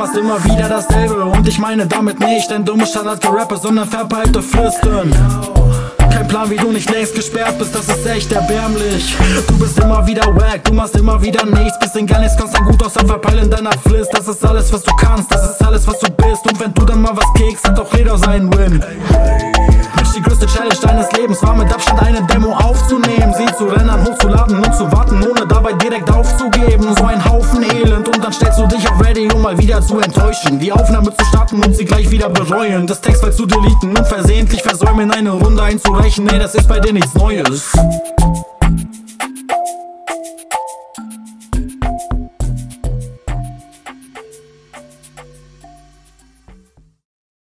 machst immer wieder dasselbe. Und ich meine damit nicht dein dummes Charlotte-Rapper, sondern verpeilte Fristen. Kein Plan, wie du nicht längst gesperrt bist, das ist echt erbärmlich. Du bist immer wieder wack, du machst immer wieder nichts, bist in gar nichts konstant gut außer verpeilen deiner Frist. Das ist alles, was du kannst, das ist alles, was du bist. Und wenn du dann mal was kickst, hat doch jeder seinen Win. Mensch, die größte Challenge deines Lebens war mit Abstand eine Demo aufzunehmen, sie zu rendern, hochzuladen und zu warten, ohne dabei direkt aufzugeben. So ein Haufen Elend und dann stellst du dich auf Ready, um mal wieder zu enttäuschen, die Aufnahme zu starten und sie gleich wieder bereuen, das Textfile zu deleten und versehentlich versäumen, eine Runde einzureichen. Nee, das ist bei dir nichts Neues.